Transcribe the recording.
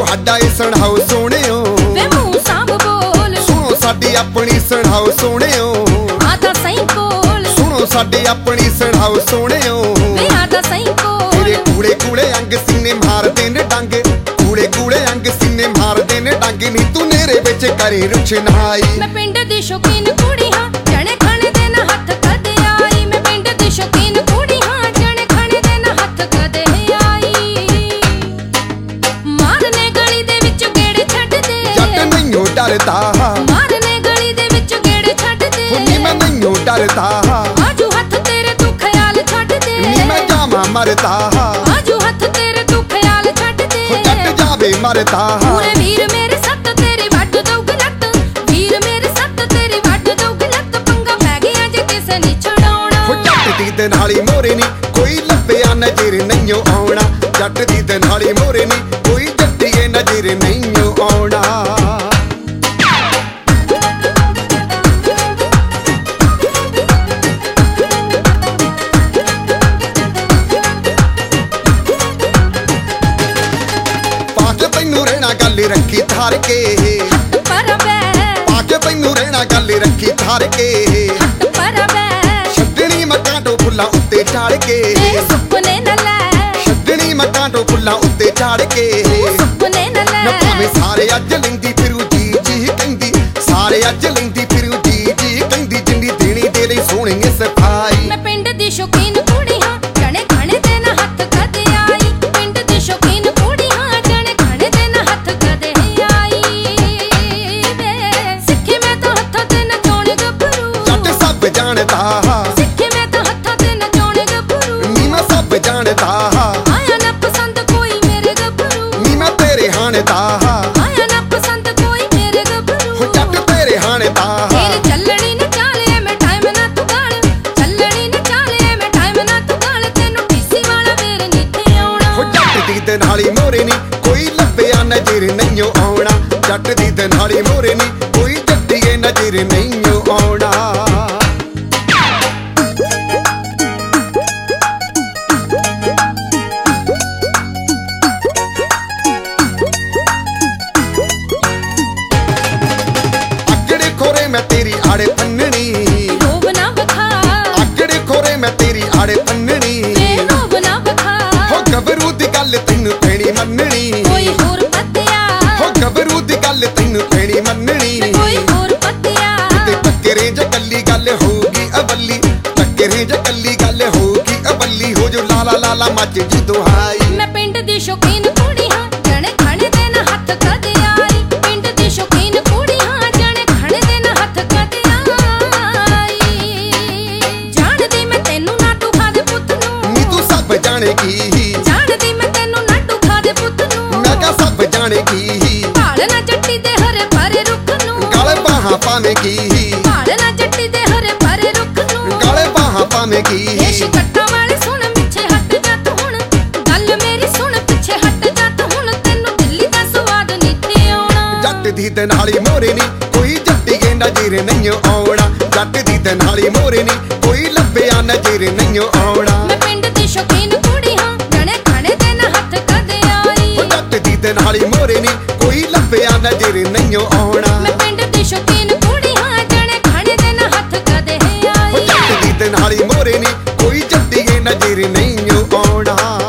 साडा ए सुणाओ सोहणियो वे मुंह सांभ बोल सुनो साडी अपनी सुणाओ सोहणियो आधा सही कोल सुनो साडी अपनी सुणाओ सोहणियो वे आधा सही कोल तेरे कूड़े कूड़े अंग सीने मारदे ने डंग कूड़े कूड़े अंग सीने मारदे ने डंग नी तू नेरे विच करे रुचनाई मैं पिंड दी शौकीन कुड़ी हां जणे खाने दे ना हथ कदे आई मैं पिंड दी शौकीन कुड़ी हां जणे खाने दे ना हथ कदे आई मारने गली दे विच गेड़े छड्ड दे जट नहियो डरदा मारने गली दे विच गेड़े छड्ड दे हुनी मैं नहियो डरदा आजू हथ तेरे तू ख्याल छड्ड दे नी मैं जावां मरदा आजू हथ तेरे तू ख्याल छड्ड दे जट जावे मरदा पूरे वीर मेरे सत्त तेरी वड्ड दऊग लत्त वीर मेरे सत्त तेरी वड्ड दऊग लत्त पंगा पै गया जे किसे नी छड़ाउणा जट दी ते नाली मोरे नी कोई लभ्या नजर नहियो आउणा जट दी ते नाली मोरे नी कोई जट्टीए नजर नहियो आउणा तैनू रहना गल रखी थार के पाके तैनू रहना गल रखी थार के छड्डनी मकां फुल्लां उत्ते चाड़ के छड्डनी मकां फुल्लां उत्ते चाड़ के भावें सारे अज लैंदी फिरू जी जी कहंदी सारे अज लैंदी फिरू जी जी कहंदी जिंदी देनी दे लई सोहणी सफाई मैं पिंड दी शौकीन कुड़ी हां जणे खाने दे ना हथ कदे आई पिंड दी शौकीन कुड़ी हां जणे खाने दे ना हथ कदे आई वे सिੱਖੇ मैं तो हत्थों ते नचाउणे गभरू जट सब जानदा सिੱਖੇ मैं तो हत्थों ते नचाउणे गभरू नी मैं सब जानदा आया ना पसंद कोई मेरे गभरू नी मैं तेरे हाणदा आया ना पसंद कोई मेरे गभरू जट तेरे हाणदा तेरे ਚੱਲਣੀ न चाले मैं टाइम ना तू गाल ਚੱਲਣੀ न चाले मैं टाइम ना तू गाल ਤੈਨੂੰ ਢੀਸੀ ਵਾਲਾ ਵੇਰ ਨੀਥੇ ਆਉਣਾ जट दी ते नाली मोरे नी कोई लभ्या नजर नहियो आउणा जट दी ते नाली मोरे नी कोई जट्टीए नजर नहियो आउणा अगड़े खोरे मैं तेरी आड़े फन्ननी ਰੋਬ ਨਾ ਵਖਾ अगड़े खोरे मैं तेरी आड़े फन्ननी ਵੇ ਰੋਬ ਨਾ ਵਖਾ हो गबरू दी गल तैनू पैणी मन्ननी ਕੋਈ ਹੋਰ ਪੱਤਿਆ हो गबरू दी गल तैनू पैणी मन्ननी ਵੇ ਕੋਈ ਹੋਰ ਪੱਤਿਆ ते टक्करे ज कल्ली गल होगी अवली टक्करे ज कल्ली गल होगी अवली हो जो लाला लाला मच जी दुहाई ਮੈਂ ਪਿੰਡ ਦੀ ਸ਼ੌਕੀਨ ਕੁੜੀ ਹਾਂ ਜਣੇ ਖਾਣੇ ਦੇ ਨਾ ਹੱਥ ਕਦੇ ਆਈ ਪਿੰਡ ਦੀ ਸ਼ੌਕੀਨ ਕੁੜੀ ਹਾਂ ਜਣੇ ਖਾਣੇ ਦੇ ਨਾ ਹੱਥ ਕਦੇ ਆਈ ਜਾਣਦੀ ਮੈਂ ਤੈਨੂੰ ਨਾਟੂ ਖਾ ਦੇ ਪੁੱਤ ਨੂੰ नी तू सब जानेगी ਜਾਣਦੀ ਮੈਂ ਤੈਨੂੰ ਨਾਟੂ ਖਾ ਦੇ ਪੁੱਤ ਨੂੰ मैं क्या सब जानेगी ਭਾਲ ਨਾ ਜੱਟੀ ਦੇ ਹਰੇ ਭਰੇ ਰੁੱਖ ਨੂੰ गल बाहां पावेगी ਭਾਲ ਨਾ ਜੱਟੀ ਦੇ ਹਰੇ ਭਰੇ ਰੁੱਖ ਨੂੰ गल बाहां पावेगी ਦੇਸ਼ ਕੱਟਾਂ ਵਾਲੇ ਸੁਣ ਪਿੱਛੇ ਹਟ ਜਾ ਤੂੰ ਹੁਣ ਗੱਲ ਮੇਰੀ ਸੁਣ ਪਿੱਛੇ ਹਟ ਜਾ ਤੂੰ ਹੁਣ ਤੈਨੂੰ ਦਿੱਲੀ ਦਾ ਸਵਾਦ ਨੀਥੇ ਆਉਣਾ जट दी ते नाली मोरे नी कोई जट्टीए नजर नहियो आउणा जट दी ते नाली मोरे नी कोई लभ्या नजर नहियो आउणा ਮੈਂ ਪਿੰਡ ਦੀ ਸ਼ੌਕੀਨ ਕੁੜੀ ਹਾਂ ਜਣੇ ਖਾਣੇ ਦੇ ਨਾ ਹੱਥ ਕਦੇ ਆਈ जट दी ते नाली मोरे नी कोई लभ्या नजर नहियो आउणा ਮੈਂ ਪਿੰਡ ਦੀ ਸ਼ੌਕੀਨ ਕੁੜੀ ਹਾਂ ਜਣੇ ਖਾਣੇ ਦੇ ਨਾ ਹੱਥ ਕਦੇ ਆਈ जट दी ते नाली मोरे नी कोई जट्टीए नजर नहियो आउणा।